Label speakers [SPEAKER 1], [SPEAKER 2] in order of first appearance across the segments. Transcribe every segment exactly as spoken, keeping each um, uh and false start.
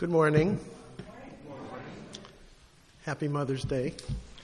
[SPEAKER 1] Good morning. Happy Mother's Day.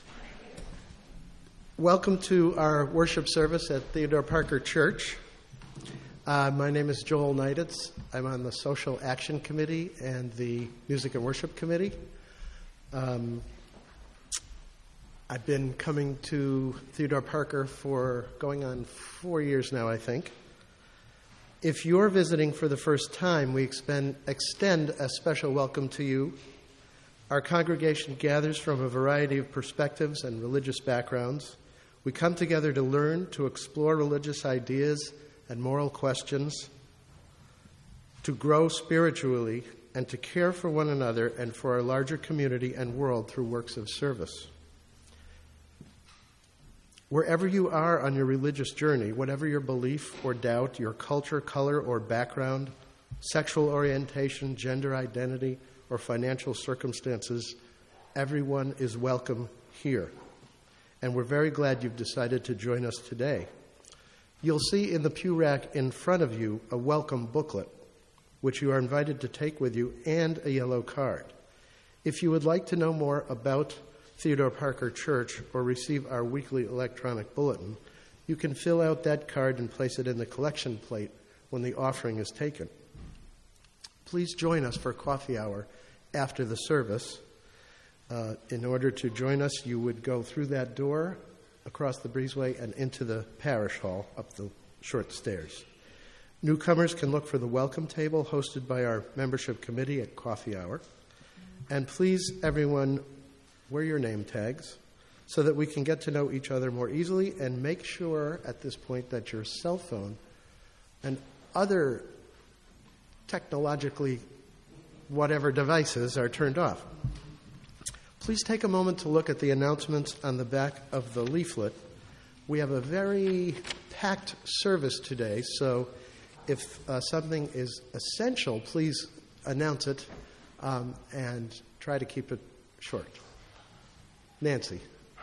[SPEAKER 1] Welcome to our worship service at Theodore Parker Church. Uh, my name is Joel Neiditz. I'm on the Social Action Committee and the Music and Worship Committee. Um, I've been coming to Theodore Parker for going on four years now, I think. If you're visiting for the first time, we expend, extend a special welcome to you. Our congregation gathers from a variety of perspectives and religious backgrounds. We come together to learn, to explore religious ideas and moral questions, to grow spiritually, and to care for one another and for our larger community and world through works of service. Wherever you are on your religious journey, whatever your belief or doubt, your culture, color, or background, sexual orientation, gender identity, or financial circumstances, everyone is welcome here. And we're very glad you've decided to join us today. You'll see in the pew rack in front of you a welcome booklet, which you are invited to take with you, and a yellow card. If you would like to know more about Theodore Parker Church or receive our weekly electronic bulletin, you can fill out that card and place it in the collection plate when the offering is taken. Please join us for coffee hour after the service. Uh, in order to join us, you would go through that door, across the breezeway, and into the parish hall up the short stairs. Newcomers can look for the welcome table hosted by our membership committee at coffee hour. And please, everyone, wear your name tags so that we can get to know each other more easily, and make sure at this point that your cell phone and other technologically whatever devices are turned off. Please take a moment to look at the announcements on the back of the leaflet. We have a very packed service today, so if uh, something is essential, please announce it um, and try to keep it short. Nancy.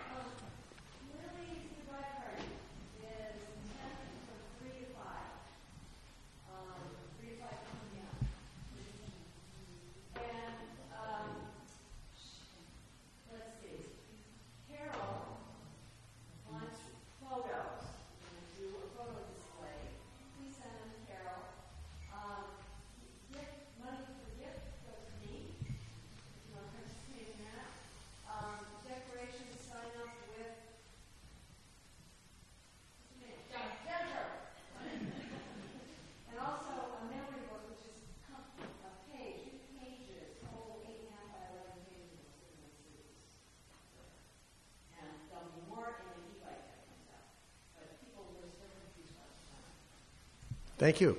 [SPEAKER 1] Thank you.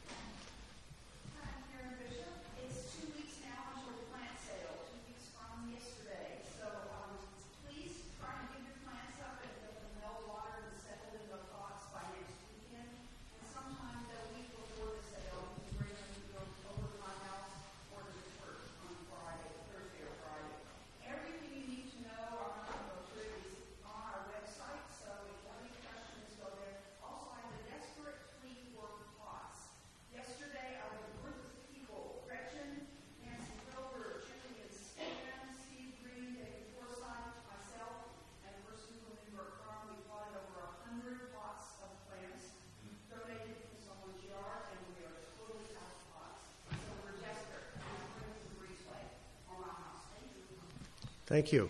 [SPEAKER 1] Thank you.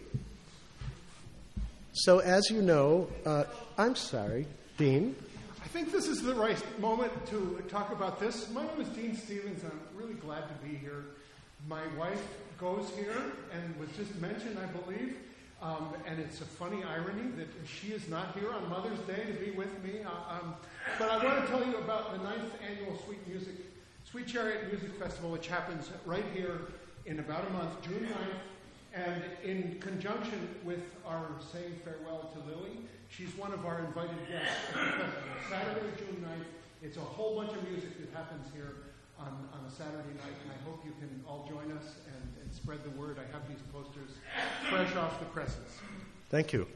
[SPEAKER 1] So as you know, uh, I'm sorry, Dean.
[SPEAKER 2] I think this is the right moment to talk about this. My name is Dean Stevens. I'm really glad to be here. My wife goes here and was just mentioned, I believe, um, and it's a funny irony that she is not here on Mother's Day to be with me. Uh, um, but I want to tell you about the ninth annual Sweet Music, Sweet Chariot Music Festival, which happens right here in about a month, June ninth. And in conjunction with our saying farewell to Lily, she's one of our invited guests at the festival. Saturday, June ninth, it's a whole bunch of music that happens here on, on a Saturday night, and I hope you can all join us and, and spread the word. I have these posters fresh off the presses.
[SPEAKER 1] Thank you.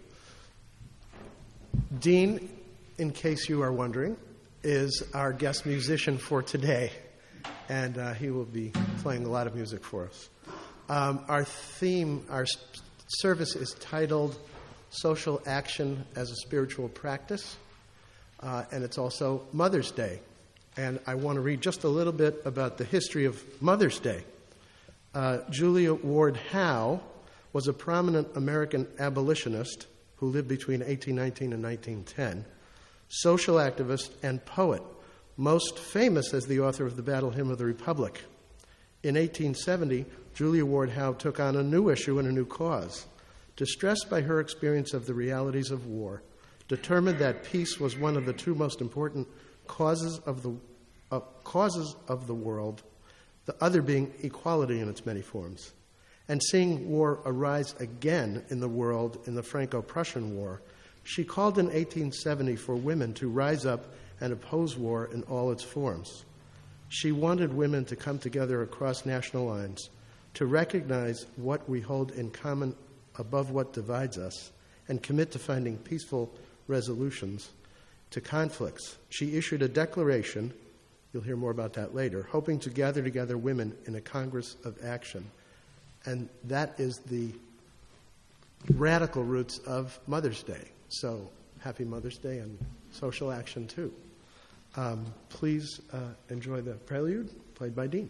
[SPEAKER 1] Dean, in case you are wondering, is our guest musician for today. and uh, he will be playing a lot of music for us. Um, our theme, our s- service is titled Social Action as a Spiritual Practice, uh, and it's also Mother's Day. And I want to read just a little bit about the history of Mother's Day. Uh, Julia Ward Howe was a prominent American abolitionist who lived between eighteen nineteen and nineteen ten, social activist and poet, most famous as the author of the Battle Hymn of the Republic. In eighteen seventy, Julia Ward Howe took on a new issue and a new cause. Distressed by her experience of the realities of war, determined that peace was one of the two most important causes of the uh, causes of the world, the other being equality in its many forms. And seeing war arise again in the world in the Franco-Prussian War, she called in eighteen seventy for women to rise up and oppose war in all its forms. She wanted women to come together across national lines to recognize what we hold in common above what divides us and commit to finding peaceful resolutions to conflicts. She issued a declaration, you'll hear more about that later, hoping to gather together women in a Congress of Action. And that is the radical roots of Mother's Day. So happy Mother's Day and social action too. Um, please uh, enjoy the prelude played by Dean.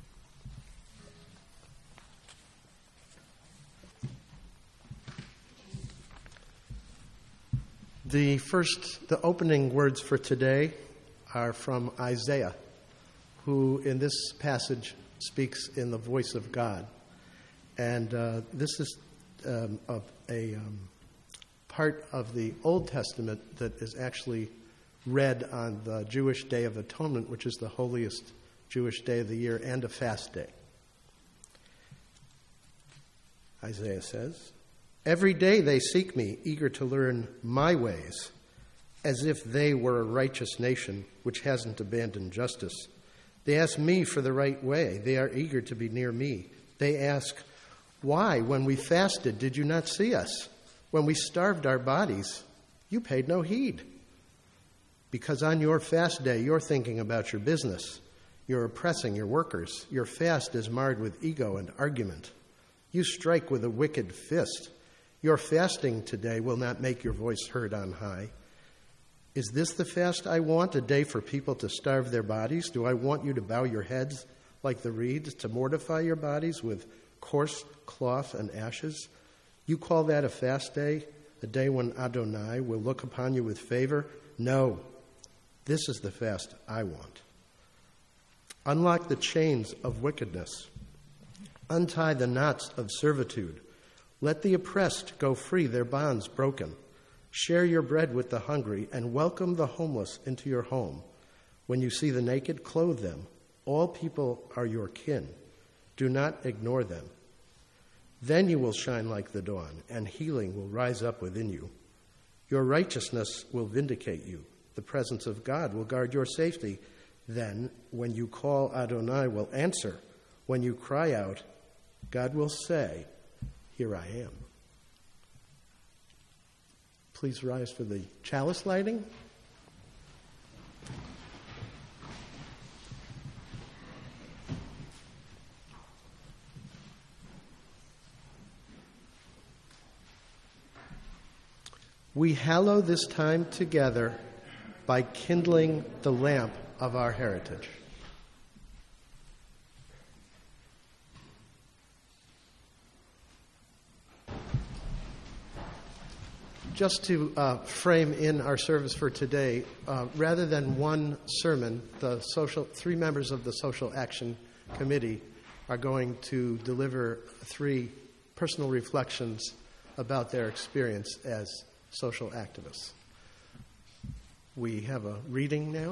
[SPEAKER 1] The first, the opening words for today are from Isaiah, who in this passage speaks in the voice of God. And uh, this is um, a, a um, part of the Old Testament that is actually read on the Jewish Day of Atonement, which is the holiest Jewish day of the year and a fast day. Isaiah says, "Every day they seek me, eager to learn my ways, as if they were a righteous nation which hasn't abandoned justice. They ask me for the right way. They are eager to be near me. They ask, 'Why, when we fasted, did you not see us? When we starved our bodies, you paid no heed.' Because on your fast day, you're thinking about your business. You're oppressing your workers. Your fast is marred with ego and argument. You strike with a wicked fist. Your fasting today will not make your voice heard on high. Is this the fast I want, a day for people to starve their bodies? Do I want you to bow your heads like the reeds, to mortify your bodies with coarse cloth and ashes? You call that a fast day, a day when Adonai will look upon you with favor? No, this is the fast I want. Unlock the chains of wickedness. Untie the knots of servitude. Let the oppressed go free, their bonds broken. Share your bread with the hungry and welcome the homeless into your home. When you see the naked, clothe them. All people are your kin. Do not ignore them. Then you will shine like the dawn, and healing will rise up within you. Your righteousness will vindicate you. The presence of God will guard your safety. Then, when you call, Adonai will answer. When you cry out, God will say, 'Here I am.'" Please rise for the chalice lighting. We hallow this time together by kindling the lamp of our heritage. Just to uh, frame in our service for today, uh, rather than one sermon, the social, three members of the Social Action Committee are going to deliver three personal reflections about their experience as social activists. We have a reading now.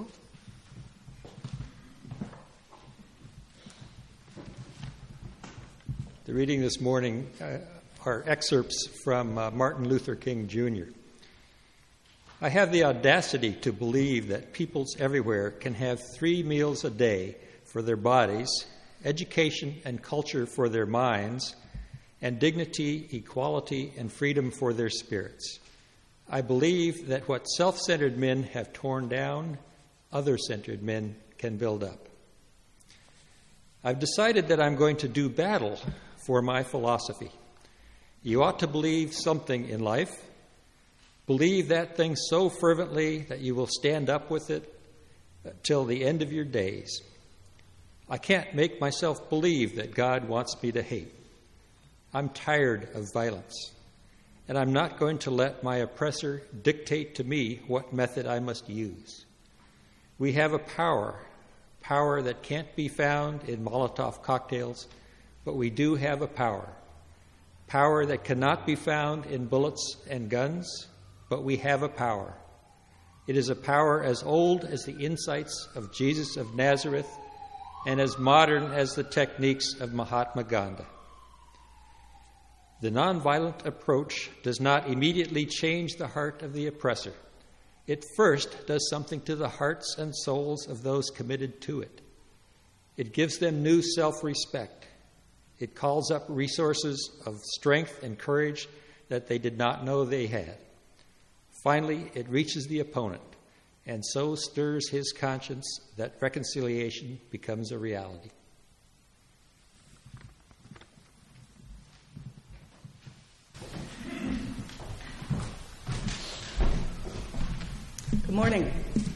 [SPEAKER 3] The reading this morning uh, are excerpts from uh, Martin Luther King Junior I have the audacity to believe that peoples everywhere can have three meals a day for their bodies, education and culture for their minds, and dignity, equality, and freedom for their spirits. I believe that what self-centered men have torn down, other-centered men can build up. I've decided that I'm going to do battle for my philosophy. You ought to believe something in life. Believe that thing so fervently that you will stand up with it till the end of your days. I can't make myself believe that God wants me to hate. I'm tired of violence, and I'm not going to let my oppressor dictate to me what method I must use. We have a power, power that can't be found in Molotov cocktails, but we do have a power, power that cannot be found in bullets and guns, but we have a power. It is a power as old as the insights of Jesus of Nazareth and as modern as the techniques of Mahatma Gandhi. The nonviolent approach does not immediately change the heart of the oppressor. It first does something to the hearts and souls of those committed to it. It gives them new self-respect. It calls up resources of strength and courage that they did not know they had. Finally, it reaches the opponent and so stirs his conscience that reconciliation becomes a reality.
[SPEAKER 4] Good morning.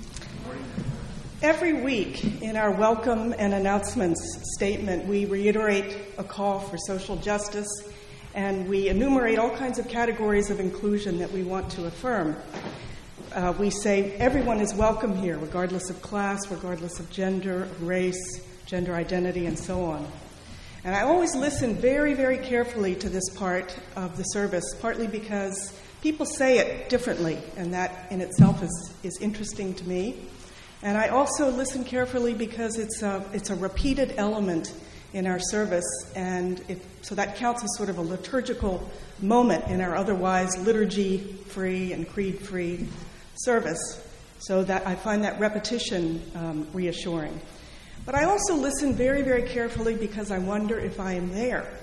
[SPEAKER 4] Every week in our welcome and announcements statement, we reiterate a call for social justice, and we enumerate all kinds of categories of inclusion that we want to affirm. Uh, we say everyone is welcome here, regardless of class, regardless of gender, race, gender identity, and so on. And I always listen very, very carefully to this part of the service, partly because people say it differently, and that in itself is, is interesting to me. And I also listen carefully because it's a, it's a repeated element in our service, and it, so that counts as sort of a liturgical moment in our otherwise liturgy-free and creed-free service, so that I find that repetition um, reassuring. But I also listen very, very carefully because I wonder if I am there.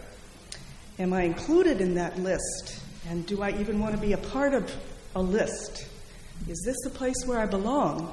[SPEAKER 4] Am I included in that list? And do I even want to be a part of a list? Is this the place where I belong?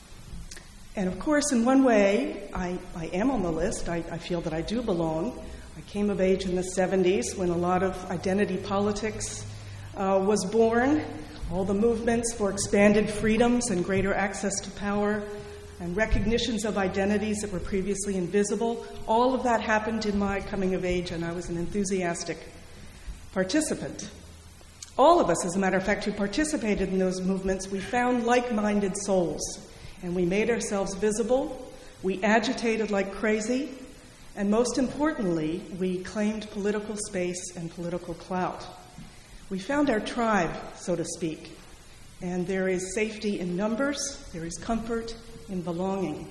[SPEAKER 4] And of course, in one way, I, I am on the list. I, I feel that I do belong. I came of age in the seventies when a lot of identity politics uh, was born. All the movements for expanded freedoms and greater access to power and recognitions of identities that were previously invisible. All of that happened in my coming of age, and I was an enthusiastic participant. All of us, as a matter of fact, who participated in those movements, we found like-minded souls, and we made ourselves visible, we agitated like crazy, and most importantly, we claimed political space and political clout. We found our tribe, so to speak, and there is safety in numbers, there is comfort in belonging.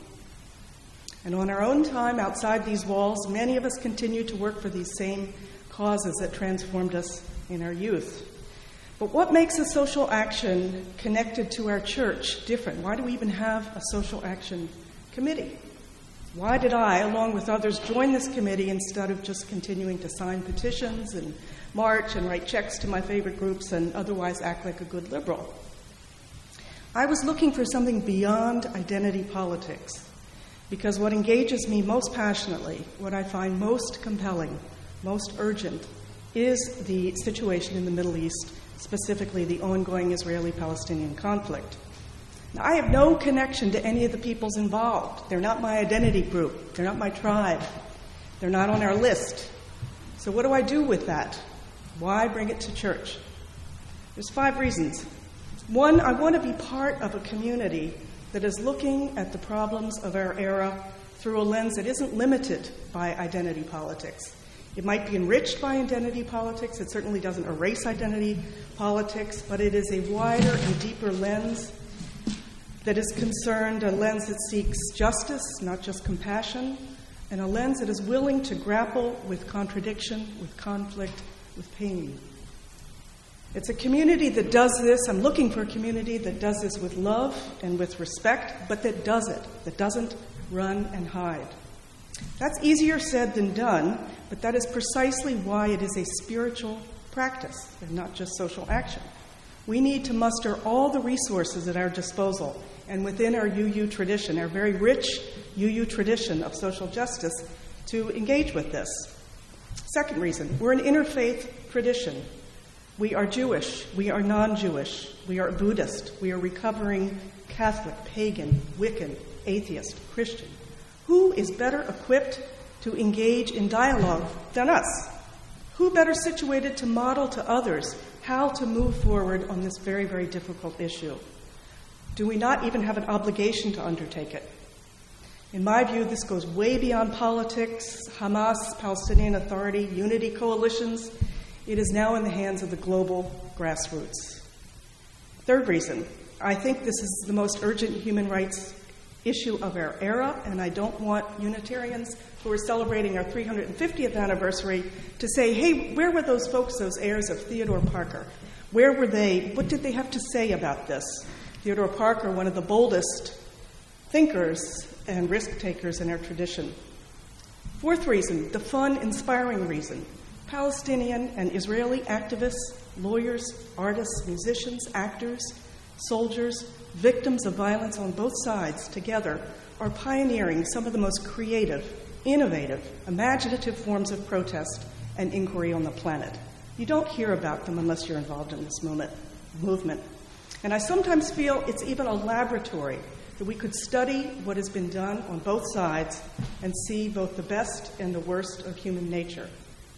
[SPEAKER 4] And on our own time, outside these walls, many of us continue to work for these same causes that transformed us in our youth. But what makes a social action connected to our church different? Why do we even have a social action committee? Why did I, along with others, join this committee instead of just continuing to sign petitions and march and write checks to my favorite groups and otherwise act like a good liberal? I was looking for something beyond identity politics, because what engages me most passionately, what I find most compelling, most urgent, is the situation in the Middle East, specifically the ongoing Israeli-Palestinian conflict. Now, I have no connection to any of the peoples involved. They're not my identity group. They're not my tribe. They're not on our list. So what do I do with that? Why bring it to church? There's five reasons. One, I want to be part of a community that is looking at the problems of our era through a lens that isn't limited by identity politics. It might be enriched by identity politics. It certainly doesn't erase identity politics, but it is a wider and deeper lens that is concerned, a lens that seeks justice, not just compassion, and a lens that is willing to grapple with contradiction, with conflict, with pain. It's a community that does this. I'm looking for a community that does this with love and with respect, but that does it, that doesn't run and hide. That's easier said than done, but that is precisely why it is a spiritual practice and not just social action. We need to muster all the resources at our disposal, and within our U U tradition, our very rich U U tradition of social justice, to engage with this. Second reason, we're an interfaith tradition. We are Jewish, we are non-Jewish, we are Buddhist, we are recovering Catholic, pagan, Wiccan, atheist, Christian. Who is better equipped to engage in dialogue than us? Who better situated to model to others how to move forward on this very, very difficult issue? Do we not even have an obligation to undertake it? In my view, this goes way beyond politics, Hamas, Palestinian Authority, unity coalitions. It is now in the hands of the global grassroots. Third reason, I think this is the most urgent human rights issue of our era, and I don't want Unitarians who are celebrating our three hundred fiftieth anniversary to say, hey, where were those folks, those heirs of Theodore Parker? Where were they? What did they have to say about this? Theodore Parker, one of the boldest thinkers and risk takers in our tradition. Fourth reason, the fun, inspiring reason. Palestinian and Israeli activists, lawyers, artists, musicians, actors, soldiers, victims of violence on both sides together are pioneering some of the most creative, innovative, imaginative forms of protest and inquiry on the planet. You don't hear about them unless you're involved in this moment, movement. And I sometimes feel it's even a laboratory that we could study what has been done on both sides and see both the best and the worst of human nature.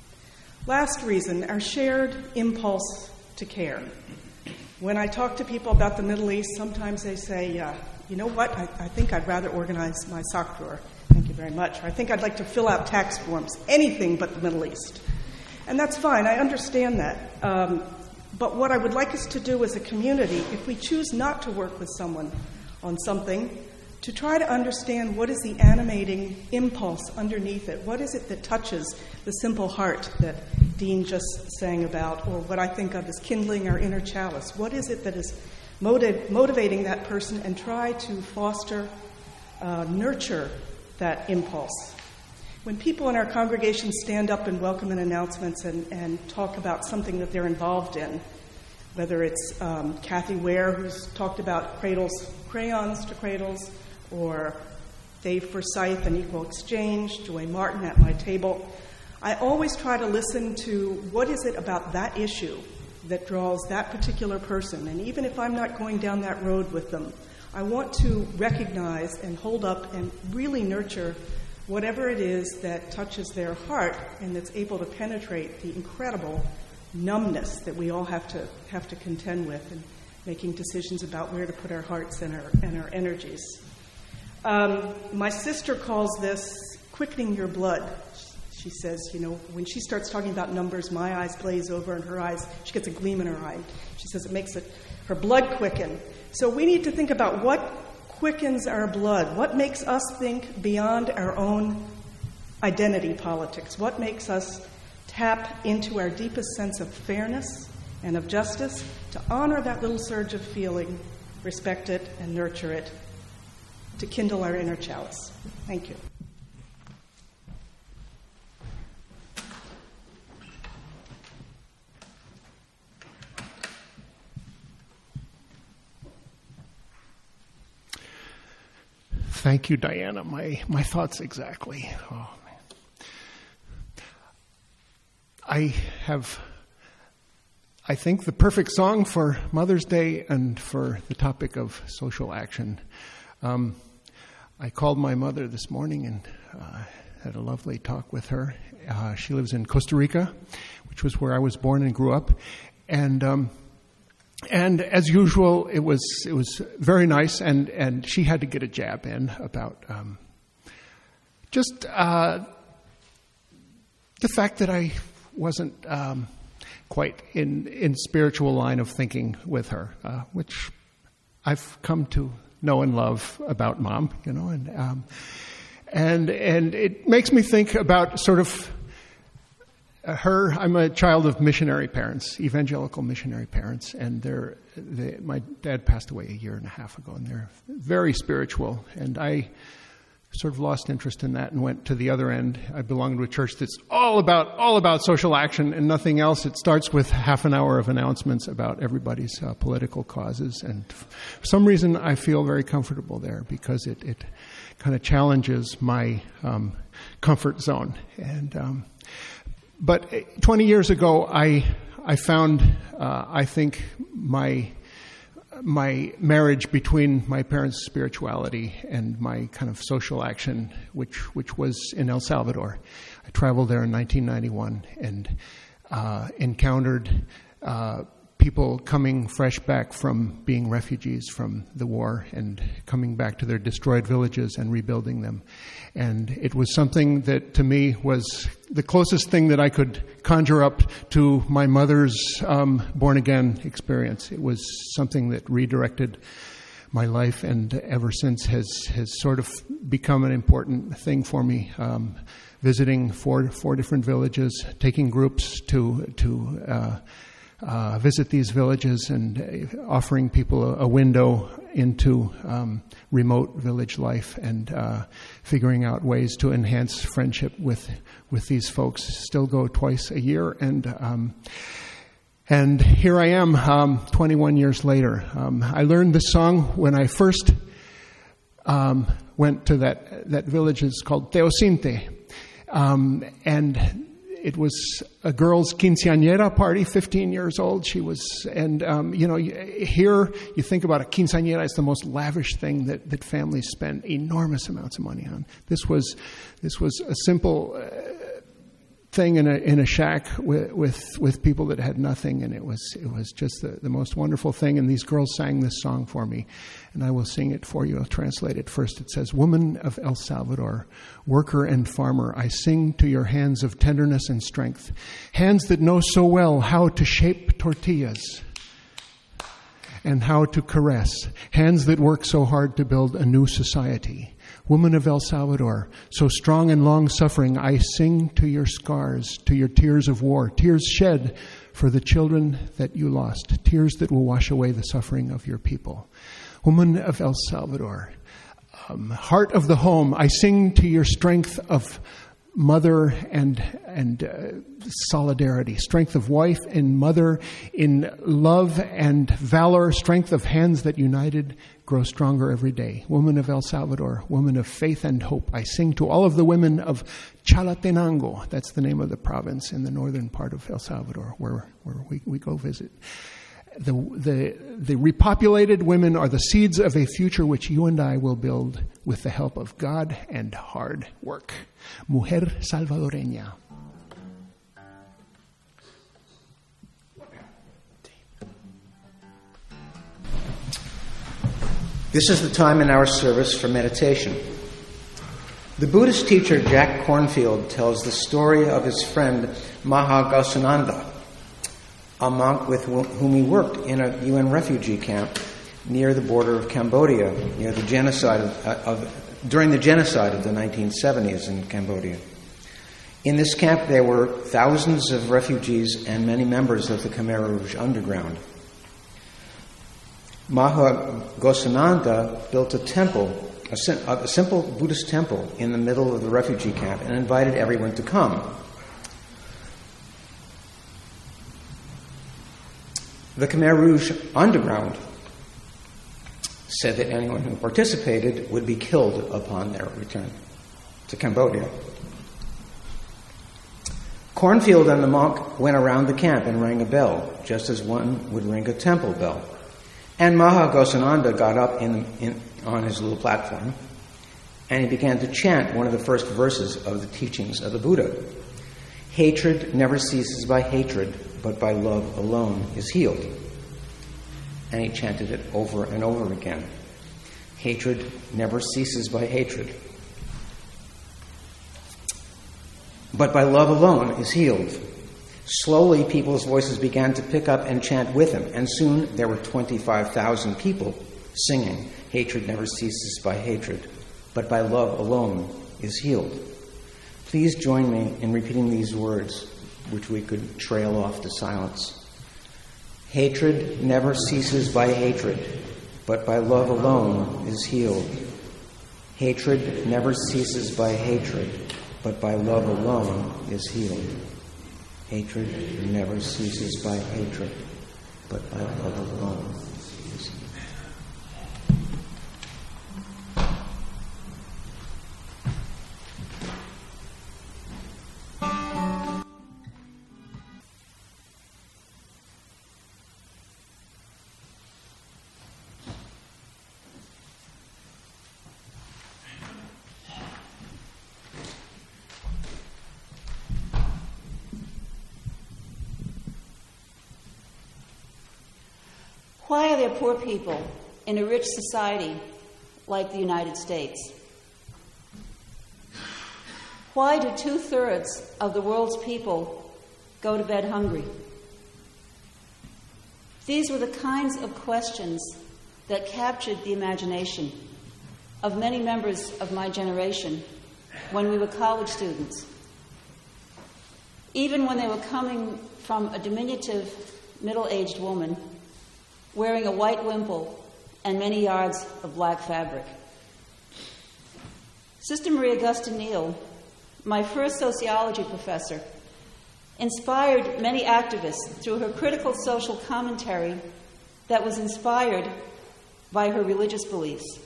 [SPEAKER 4] Last reason, our shared impulse to care. When I talk to people about the Middle East, sometimes they say, uh, you know what, I, I think I'd rather organize my sock drawer. Thank you very much. Or I think I'd like to fill out tax forms. Anything but the Middle East. And that's fine. I understand that. Um, but what I would like us to do as a community, if we choose not to work with someone on something, to try to understand what is the animating impulse underneath it. What is it that touches the simple heart that Dean just sang about, or what I think of as kindling our inner chalice? What is it that is motiv- motivating that person, and try to foster, uh, nurture that impulse? When people in our congregation stand up and welcome in announcements and, and talk about something that they're involved in, whether it's um, Kathy Ware, who's talked about cradles, crayons to cradles, or Dave Forsyth and Equal Exchange, Joy Martin at my table, I always try to listen to what is it about that issue that draws that particular person. And even if I'm not going down that road with them, I want to recognize and hold up and really nurture whatever it is that touches their heart and that's able to penetrate the incredible numbness that we all have to have to contend with in making decisions about where to put our hearts and our and our energies. Um, my sister calls this quickening your blood. She says, you know, when she starts talking about numbers, my eyes glaze over and her eyes, she gets a gleam in her eye. She says it makes it, her blood quicken. So we need to think about what quickens our blood, what makes us think beyond our own identity politics, what makes us tap into our deepest sense of fairness and of justice to honor that little surge of feeling, respect it, and nurture it, to kindle our inner chalice. Thank you.
[SPEAKER 2] Thank you, Diana. My my thoughts exactly. Oh, man. I have, I think, the perfect song for Mother's Day and for the topic of social action. Um, I called my mother this morning and uh, had a lovely talk with her. Uh, she lives in Costa Rica, which was where I was born and grew up, and. Um, And as usual, it was it was very nice, and, and she had to get a jab in about um, just uh, the fact that I wasn't um, quite in in spiritual line of thinking with her, uh, which I've come to know and love about Mom, you know, and um, and and it makes me think about sort of. Her, I'm a child of missionary parents, evangelical missionary parents, and they're, they, my dad passed away a year and a half ago, and they're very spiritual. And I sort of lost interest in that and went to the other end. I belong to a church that's all about all about social action and nothing else. It starts with half an hour of announcements about everybody's uh, political causes, and for some reason I feel very comfortable there because it, it kind of challenges my um, comfort zone. And um, but twenty years ago, I I found uh, I think my my marriage between my parents' spirituality and my kind of social action, which which was in El Salvador. I traveled there in nineteen ninety-one and uh, encountered uh, people coming fresh back from being refugees from the war and coming back to their destroyed villages and rebuilding them. And it was something that to me was the closest thing that I could conjure up to my mother's um, born-again experience. It was something that redirected my life and ever since has, has sort of become an important thing for me. Um, visiting four, four different villages, taking groups to, to uh, Uh, visit these villages and uh, offering people a, a window into um, remote village life and uh, figuring out ways to enhance friendship with with these folks. Still go twice a year, and um, and here I am, um, twenty-one years later. Um, I learned this song when I first um, went to that that village. It's called Teocinte, um, and it was a girl's quinceañera party, fifteen years old she was. And, um, you know, here you think about a quinceañera as the most lavish thing that, that families spend enormous amounts of money on. This was this was a simple uh, thing in a in a shack with, with with people that had nothing, and it was it was just the, the most wonderful thing. And these girls sang this song for me, and I will sing it for you. I'll translate it first. It says, "Woman of El Salvador, worker and farmer, I sing to your hands of tenderness and strength, hands that know so well how to shape tortillas and how to caress, hands that work so hard to build a new society. Woman of El Salvador, so strong and long-suffering, I sing to your scars, to your tears of war, tears shed for the children that you lost, tears that will wash away the suffering of your people. Woman of El Salvador, um, heart of the home, I sing to your strength of mother and and uh, solidarity, strength of wife and mother in love and valor, strength of hands that united grow stronger every day. Woman of El Salvador, woman of faith and hope, I sing to all of the women of Chalatenango. That's the name of the province in the northern part of El Salvador where, where we, we go visit. The, the, the repopulated women are the seeds of a future which you and I will build with the help of God and hard work. Mujer salvadoreña.
[SPEAKER 5] This is the time in our service for meditation. The Buddhist teacher Jack Kornfield tells the story of his friend Maha Gausananda, a monk with whom he worked in a U N refugee camp near the border of Cambodia, near the genocide of, of during the genocide of the nineteen seventies in Cambodia. In this camp, there were thousands of refugees and many members of the Khmer Rouge underground. Maha Gausananda built a temple, a, sim- a simple Buddhist temple in the middle of the refugee camp and invited everyone to come. The Khmer Rouge underground said that anyone who participated would be killed upon their return to Cambodia. Kornfield and the monk went around the camp and rang a bell, just as one would ring a temple bell. And Maha Gausananda got up in, in, on his little platform, and he began to chant one of the first verses of the teachings of the Buddha. Hatred never ceases by hatred, but by love alone is healed. And he chanted it over and over again. Hatred never ceases by hatred, but by love alone is healed. Slowly, people's voices began to pick up and chant with him, and soon there were twenty-five thousand people singing, hatred never ceases by hatred, but by love alone is healed. Please join me in repeating these words, which we could trail off to silence. Hatred never ceases by hatred, but by love alone is healed. Hatred never ceases by hatred, but by love alone is healed. Hatred never ceases by hatred, but by love alone is healed.
[SPEAKER 6] Why are there poor people in a rich society like the United States? Why do two-thirds of the world's people go to bed hungry? These were the kinds of questions that captured the imagination of many members of my generation when we were college students. Even when they were coming from a diminutive, middle-aged woman wearing a white wimple and many yards of black fabric. Sister Marie Augusta Neal, my first sociology professor, inspired many activists through her critical social commentary that was inspired by her religious beliefs.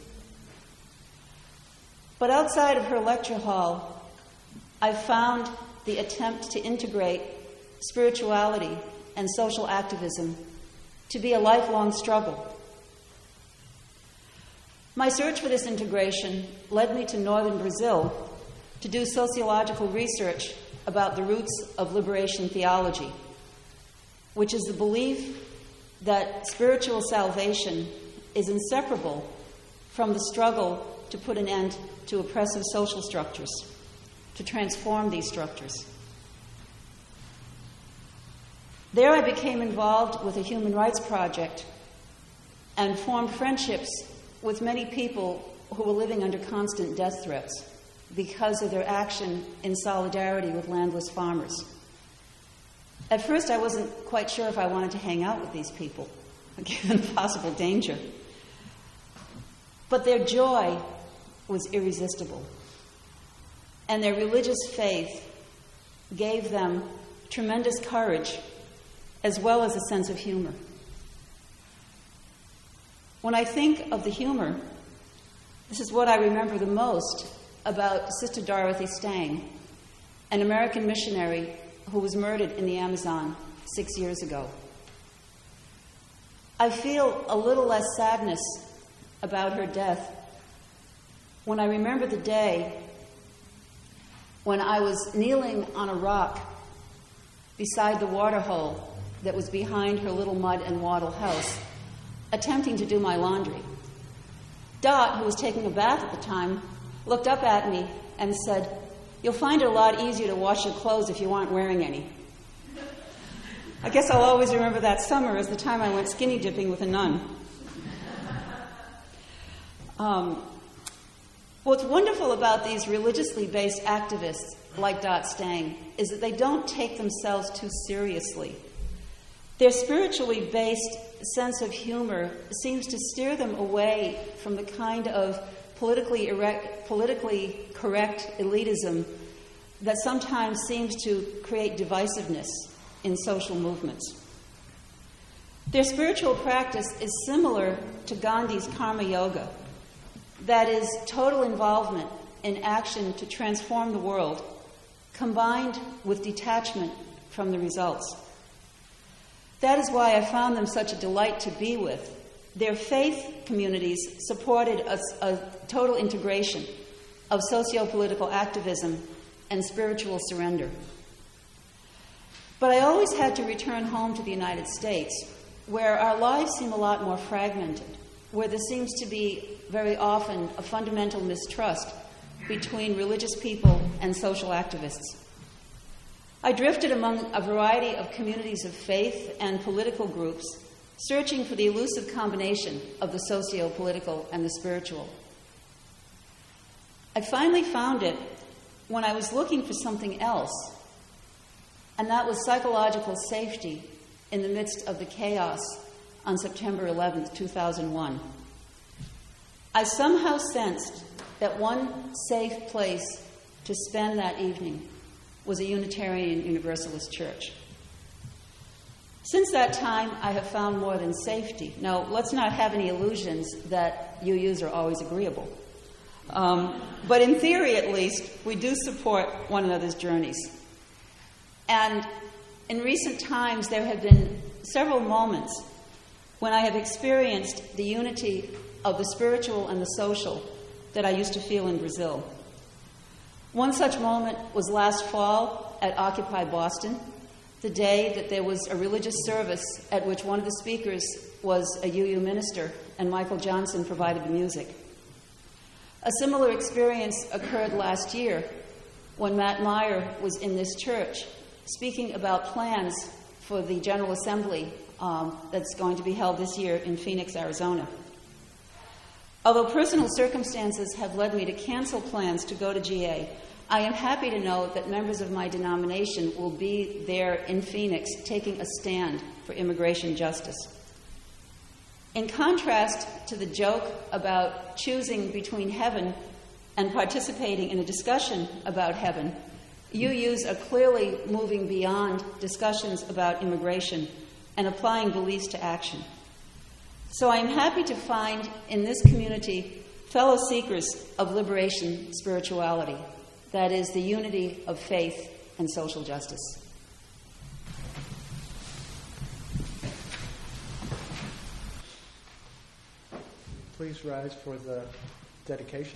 [SPEAKER 6] But outside of her lecture hall, I found the attempt to integrate spirituality and social activism to be a lifelong struggle. My search for this integration led me to northern Brazil to do sociological research about the roots of liberation theology, which is the belief that spiritual salvation is inseparable from the struggle to put an end to oppressive social structures, to transform these structures. There I became involved with a human rights project and formed friendships with many people who were living under constant death threats because of their action in solidarity with landless farmers. At first, I wasn't quite sure if I wanted to hang out with these people, given possible danger. But their joy was irresistible, and their religious faith gave them tremendous courage as well as a sense of humor. When I think of the humor, this is what I remember the most about Sister Dorothy Stang, an American missionary who was murdered in the Amazon six years ago. I feel a little less sadness about her death when I remember the day when I was kneeling on a rock beside the water hole that was behind her little mud and wattle house, attempting to do my laundry. Dot, who was taking a bath at the time, looked up at me and said, "You'll find it a lot easier to wash your clothes if you aren't wearing any." I guess I'll always remember that summer as the time I went skinny dipping with a nun. Um, what's wonderful about these religiously based activists like Dot Stang is that they don't take themselves too seriously. Their spiritually based sense of humor seems to steer them away from the kind of politically, erect, politically correct elitism that sometimes seems to create divisiveness in social movements. Their spiritual practice is similar to Gandhi's karma yoga, that is, total involvement in action to transform the world, combined with detachment from the results. That is why I found them such a delight to be with. Their faith communities supported a, a total integration of socio-political activism and spiritual surrender. But I always had to return home to the United States, where our lives seem a lot more fragmented, where there seems to be very often a fundamental mistrust between religious people and social activists. I drifted among a variety of communities of faith and political groups, searching for the elusive combination of the socio-political and the spiritual. I finally found it when I was looking for something else, and that was psychological safety in the midst of the chaos on September eleventh, two thousand one. I somehow sensed that one safe place to spend that evening was a Unitarian Universalist church. Since that time, I have found more than safety. Now, let's not have any illusions that U Us are always agreeable. Um, but in theory, at least, we do support one another's journeys. And in recent times, there have been several moments when I have experienced the unity of the spiritual and the social that I used to feel in Brazil. One such moment was last fall at Occupy Boston, the day that there was a religious service at which one of the speakers was a U U minister and Michael Johnson provided the music. A similar experience occurred last year when Matt Meyer was in this church speaking about plans for the General Assembly um, that's going to be held this year in Phoenix, Arizona. Although personal circumstances have led me to cancel plans to go to G A, I am happy to know that members of my denomination will be there in Phoenix taking a stand for immigration justice. In contrast to the joke about choosing between heaven and participating in a discussion about heaven, U Us are clearly moving beyond discussions about immigration and applying beliefs to action. So I am happy to find in this community fellow seekers of liberation spirituality, that is, the unity of faith and social justice.
[SPEAKER 1] Please rise for the dedication.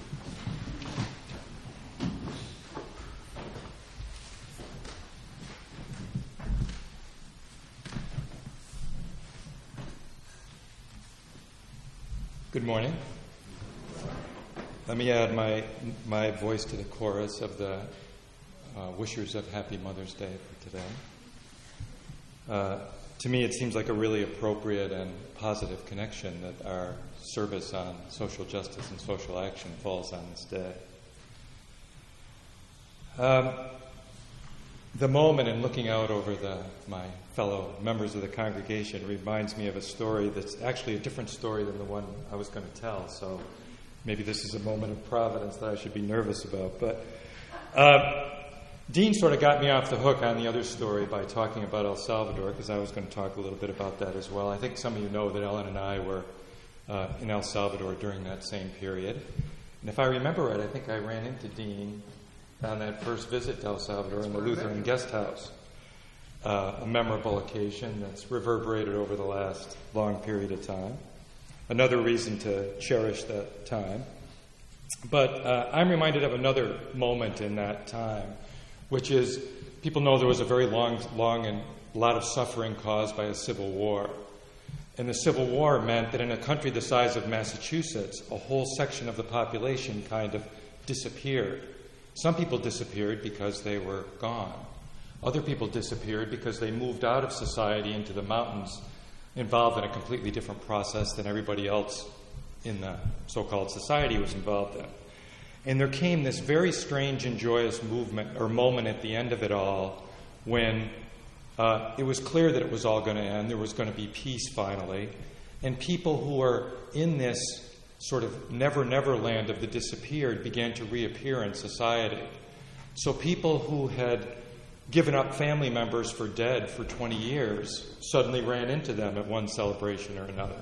[SPEAKER 3] Good morning. Let me add my my voice to the chorus of the uh, wishers of Happy Mother's Day for today. Uh, to me, it seems like a really appropriate and positive connection that our service on social justice and social action falls on this day. Um, the moment in looking out over the my fellow members of the congregation reminds me of a story that's actually a different story than the one I was going to tell, so maybe this is a moment of providence that I should be nervous about. But uh, Dean sort of got me off the hook on the other story by talking about El Salvador, because I was going to talk a little bit about that as well. I think some of you know that Ellen and I were uh, in El Salvador during that same period. And if I remember right, I think I ran into Dean on that first visit to El Salvador in the Lutheran guest house. Uh, a memorable occasion that's reverberated over the last long period of time. Another reason to cherish that time. But uh, I'm reminded of another moment in that time, which is, people know there was a very long, long and a lot of suffering caused by a civil war. And the Civil War meant that in a country the size of Massachusetts, a whole section of the population kind of disappeared. Some people disappeared because they were gone. Other people disappeared because they moved out of society into the mountains, involved in a completely different process than everybody else in the so-called society was involved in. And there came this very strange and joyous movement or moment at the end of it all when uh, it was clear that it was all going to end. There was going to be peace finally. And people who were in this sort of never-never land of the disappeared began to reappear in society. So people who had given up family members for dead for twenty years suddenly ran into them at one celebration or another.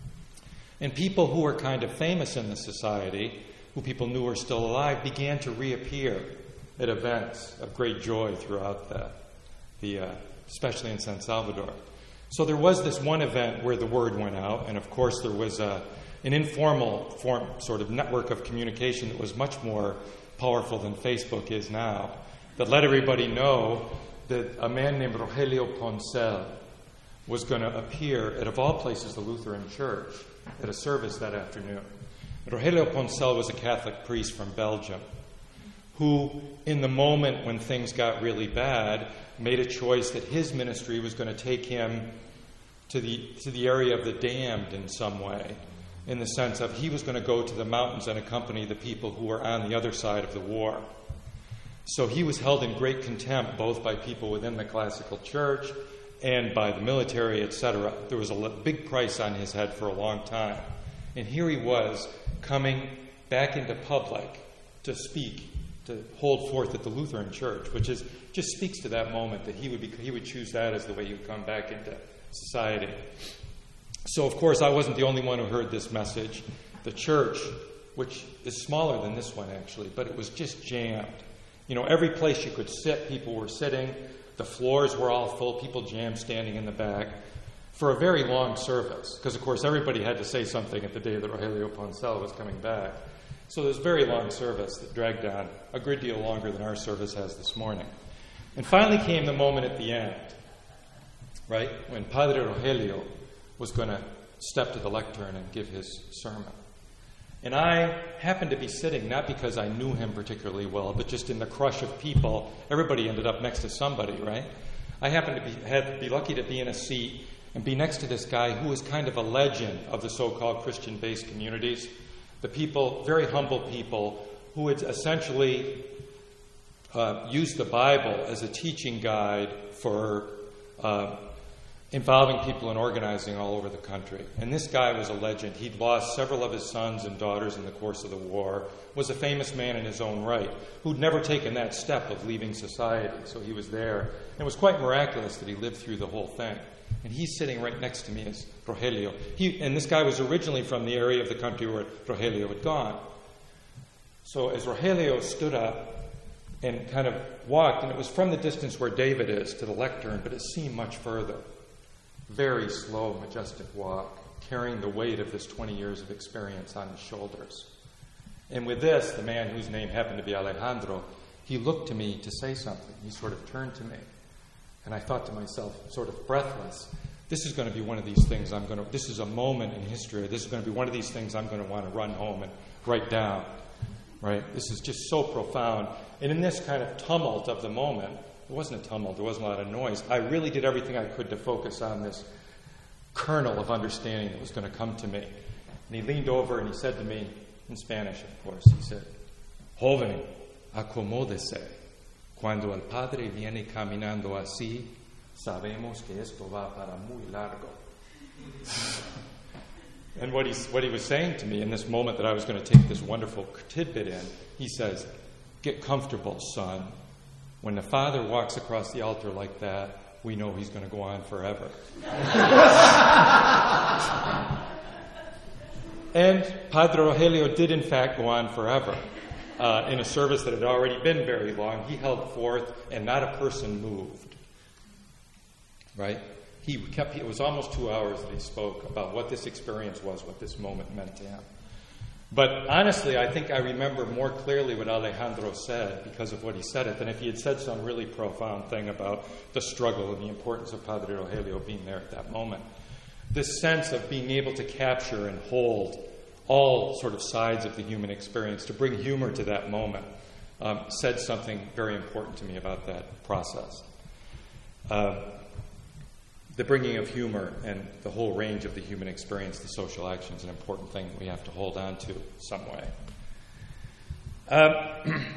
[SPEAKER 3] And people who were kind of famous in the society, who people knew were still alive, began to reappear at events of great joy throughout the, the uh, especially in San Salvador. So there was this one event where the word went out, and of course there was a, an informal form, sort of network of communication that was much more powerful than Facebook is now, that let everybody know that a man named Rogelio Poncel was going to appear at, of all places, the Lutheran Church at a service that afternoon. Rogelio Poncel was a Catholic priest from Belgium who, in the moment when things got really bad, made a choice that his ministry was going to take him to the, to the area of the damned in some way, in the sense of he was going to go to the mountains and accompany the people who were on the other side of the war. So he was held in great contempt both by people within the classical church and by the military, et cetera. There was a big price on his head for a long time. And here he was coming back into public to speak, to hold forth at the Lutheran Church, which is just speaks to that moment that he would be, he would choose that as the way he would come back into society. So, of course, I wasn't the only one who heard this message. The church, which is smaller than this one actually, but it was just jammed. You know, every place you could sit, people were sitting. The floors were all full, people jammed standing in the back for a very long service. Because, of course, everybody had to say something at the day that Rogelio Poncela was coming back. So there was a very long service that dragged on a good deal longer than our service has this morning. And finally came the moment at the end, right, when Padre Rogelio was going to step to the lectern and give his sermon. And I happened to be sitting, not because I knew him particularly well, but just in the crush of people. Everybody ended up next to somebody, right? I happened to be, had, be lucky to be in a seat and be next to this guy who was kind of a legend of the so-called Christian-based communities. The people, very humble people, who had essentially uh, used the Bible as a teaching guide for uh, involving people in organizing all over the country. And this guy was a legend. He'd lost several of his sons and daughters in the course of the war, was a famous man in his own right, who'd never taken that step of leaving society. So he was there. And it was quite miraculous that he lived through the whole thing. And he's sitting right next to me as Rogelio. He, and this guy was originally from the area of the country where Rogelio had gone. So as Rogelio stood up and kind of walked, and it was from the distance where David is to the lectern, but it seemed much further. Very slow, majestic walk, carrying the weight of this twenty years of experience on his shoulders. And with this, the man whose name happened to be Alejandro, he looked to me to say something. He sort of turned to me. And I thought to myself, sort of breathless, this is going to be one of these things I'm going to, this is a moment in history. This is going to be one of these things I'm going to want to run home and write down. Right? This is just so profound. And in this kind of tumult of the moment, it wasn't a tumult, there wasn't a lot of noise. I really did everything I could to focus on this kernel of understanding that was going to come to me. And he leaned over and he said to me, in Spanish, of course, he said, "Joven, acomódese. Cuando el Padre viene caminando así, sabemos que esto va para muy largo." And what, he's, what he was saying to me in this moment that I was going to take this wonderful tidbit in, he says, "Get comfortable, son. When the Father walks across the altar like that, we know he's going to go on forever." And Padre Rogelio did, in fact, go on forever. Uh, in a service that had already been very long, he held forth, and not a person moved. Right? He kept. It was almost two hours that he spoke about what this experience was, what this moment meant to him. But honestly, I think I remember more clearly what Alejandro said because of what he said it than if he had said some really profound thing about the struggle and the importance of Padre Rogelio being there at that moment. This sense of being able to capture and hold all sort of sides of the human experience, to bring humor to that moment, um, said something very important to me about that process. Uh, the bringing of humor and the whole range of the human experience, the social action, is an important thing that we have to hold on to some way. Um,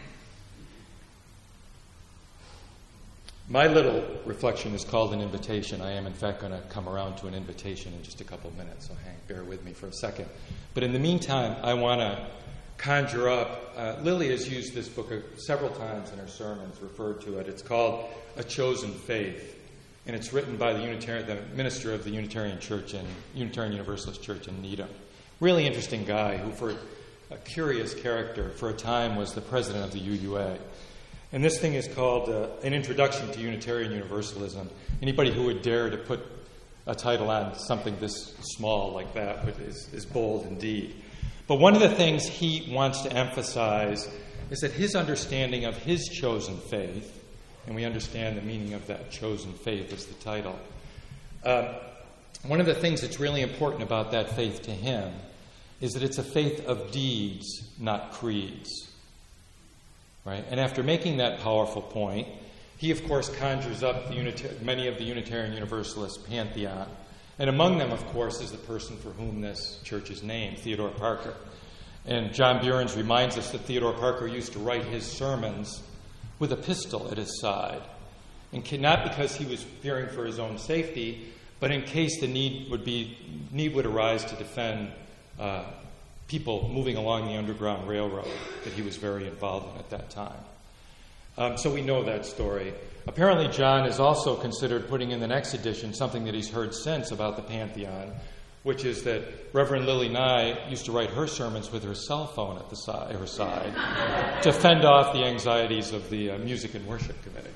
[SPEAKER 3] my little reflection is called an invitation. I am, in fact, going to come around to an invitation in just a couple of minutes, so hang, bear with me for a second. But in the meantime, I want to conjure up. Uh, Lily has used this book several times in her sermons, referred to it. It's called A Chosen Faith. And it's written by the Unitarian, the minister of the Unitarian Church and Unitarian Universalist Church in Needham. Really interesting guy who, for a curious character, for a time was the president of the U U A. And this thing is called uh, An Introduction to Unitarian Universalism. Anybody who would dare to put a title on something this small like that is, is bold indeed. But one of the things he wants to emphasize is that his understanding of his chosen faith, and we understand the meaning of that chosen faith as the title. Uh, one of the things that's really important about that faith to him is that it's a faith of deeds, not creeds. Right? And after making that powerful point, he, of course, conjures up the unita- many of the Unitarian Universalist pantheon. And among them, of course, is the person for whom this church is named, Theodore Parker. And John Burns reminds us that Theodore Parker used to write his sermons with a pistol at his side, and not because he was fearing for his own safety, but in case the need would be need would arise to defend uh, people moving along the Underground Railroad that he was very involved in at that time. Um, so we know that story. Apparently, John has also considered putting in the next edition something that he's heard since about the Pantheon, which is that Reverend Lily Nye used to write her sermons with her cell phone at the side, her side to fend off the anxieties of the uh, Music and Worship Committee.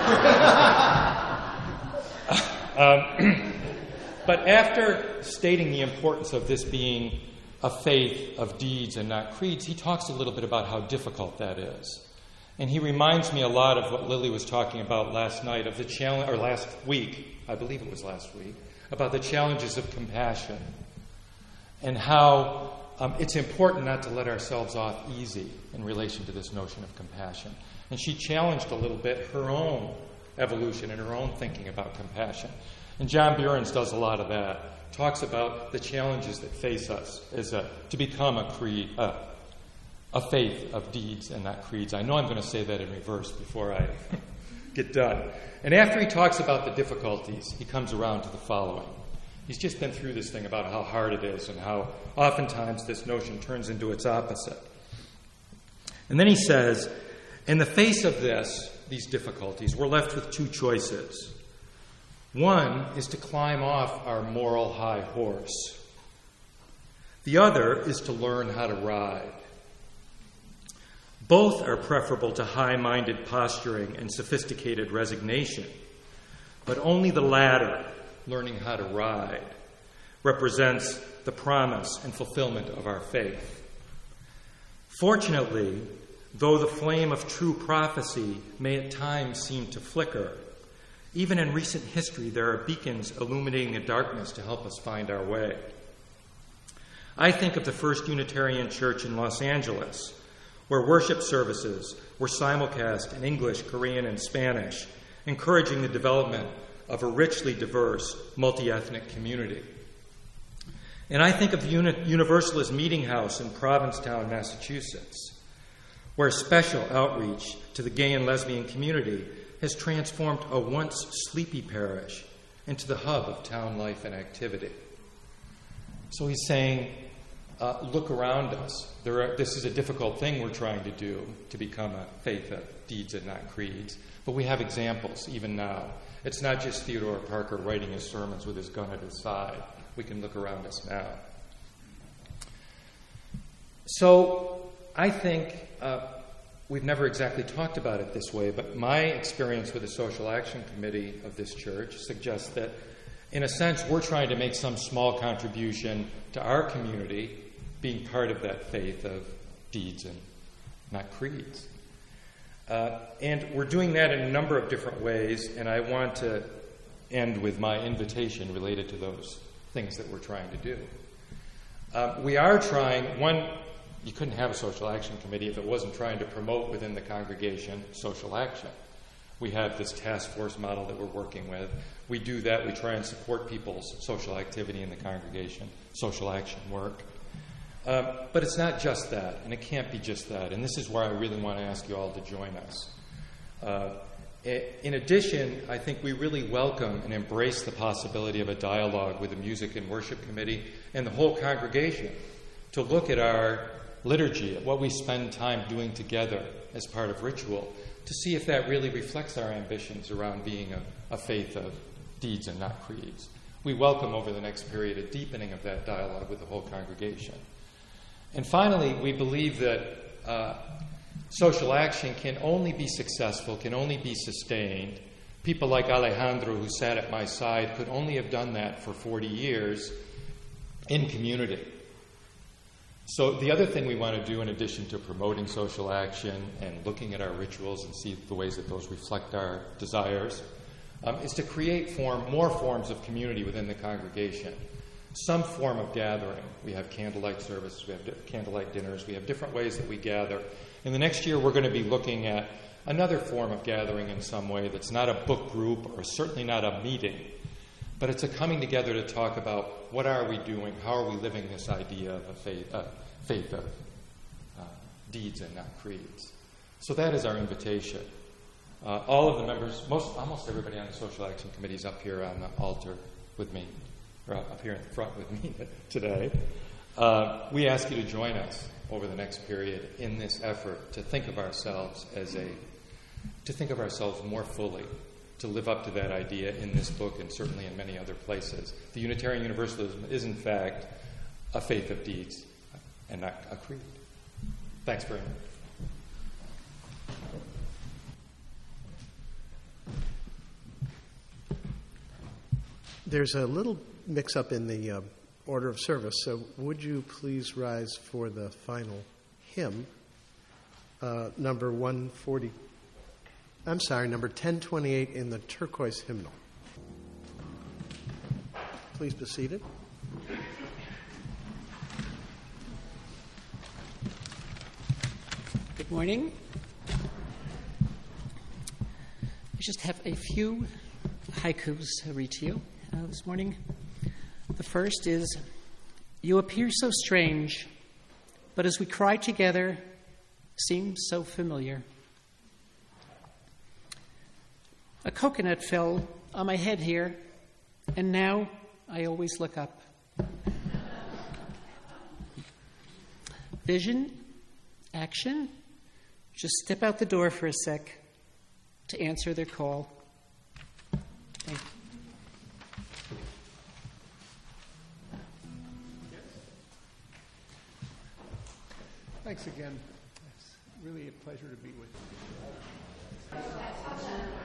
[SPEAKER 3] um, but after stating the importance of this being a faith of deeds and not creeds, he talks a little bit about how difficult that is. And he reminds me a lot of what Lily was talking about last night, of the challenge, or last week, I believe it was last week, about the challenges of compassion and how um, it's important not to let ourselves off easy in relation to this notion of compassion. And she challenged a little bit her own evolution and her own thinking about compassion. And John Burens does a lot of that, talks about the challenges that face us as a, to become a creed, uh, a faith of deeds and not creeds. I know I'm going to say that in reverse before I get done. And after he talks about the difficulties, he comes around to the following. He's just been through this thing about how hard it is and how oftentimes this notion turns into its opposite. And then he says, in the face of this, these difficulties, we're left with two choices. One is to climb off our moral high horse. The other is to learn how to ride. Both are preferable to high-minded posturing and sophisticated resignation, but only the latter, learning how to ride, represents the promise and fulfillment of our faith. Fortunately, though the flame of true prophecy may at times seem to flicker, even in recent history there are beacons illuminating the darkness to help us find our way. I think of the First Unitarian Church in Los Angeles, where worship services were simulcast in English, Korean, and Spanish, encouraging the development of a richly diverse, multi-ethnic community. And I think of the Uni- Universalist Meeting House in Provincetown, Massachusetts, where special outreach to the gay and lesbian community has transformed a once sleepy parish into the hub of town life and activity. So he's saying, Uh, look around us. There are, this is a difficult thing we're trying to do, to become a faith of deeds and not creeds. But we have examples even now. It's not just Theodore Parker writing his sermons with his gun at his side. We can look around us now. So I think uh, we've never exactly talked about it this way, but my experience with the Social Action Committee of this church suggests that, in a sense, we're trying to make some small contribution to our community, being part of that faith of deeds and not creeds. Uh, and we're doing that in a number of different ways, and I want to end with my invitation related to those things that we're trying to do. Uh, we are trying, one, you couldn't have a social action committee if it wasn't trying to promote within the congregation social action. We have this task force model that we're working with. We do that. We try and support people's social activity in the congregation, social action work. Um, but it's not just that, and it can't be just that. And this is where I really want to ask you all to join us. Uh, in addition, I think we really welcome and embrace the possibility of a dialogue with the Music and Worship Committee and the whole congregation to look at our liturgy, at what we spend time doing together as part of ritual, to see if that really reflects our ambitions around being a, a faith of deeds and not creeds. We welcome over the next period a deepening of that dialogue with the whole congregation. And finally, we believe that uh, social action can only be successful, can only be sustained. People like Alejandro, who sat at my side, could only have done that for forty years in community. So the other thing we want to do, in addition to promoting social action and looking at our rituals and see the ways that those reflect our desires, um, is to create form, more forms of community within the congregation. Some form of gathering. We have candlelight services, we have di- candlelight dinners, we have different ways that we gather. In the next year, we're going to be looking at another form of gathering in some way that's not a book group or certainly not a meeting, but it's a coming together to talk about what are we doing, how are we living this idea of a faith, uh, faith of uh, deeds and not creeds. So that is our invitation. Uh, all of the members, most, almost everybody on the Social Action Committee is up here on the altar with me, or up here in the front with me today.
[SPEAKER 7] Uh, we ask you to join us over the next period in this effort to think of ourselves as a, to think of ourselves more fully, to live up to that idea in this book and certainly in many other places. The Unitarian Universalism is, in fact, a faith of deeds and not a creed. Thanks very much.
[SPEAKER 1] There's a little mix-up in the uh, order of service, so would you please rise for the final hymn, uh, number one forty, I'm sorry, number ten twenty-eight in the turquoise hymnal. Please be seated.
[SPEAKER 8] Good morning. I just have a few haikus to read to you uh, this morning. The first is, "You appear so strange, but as we cry together, seem so familiar. A coconut fell on my head here, and now I always look up. Vision, action, just step out the door for a sec to answer their call. Thank you."
[SPEAKER 2] Thanks again. It's really a pleasure to be with you.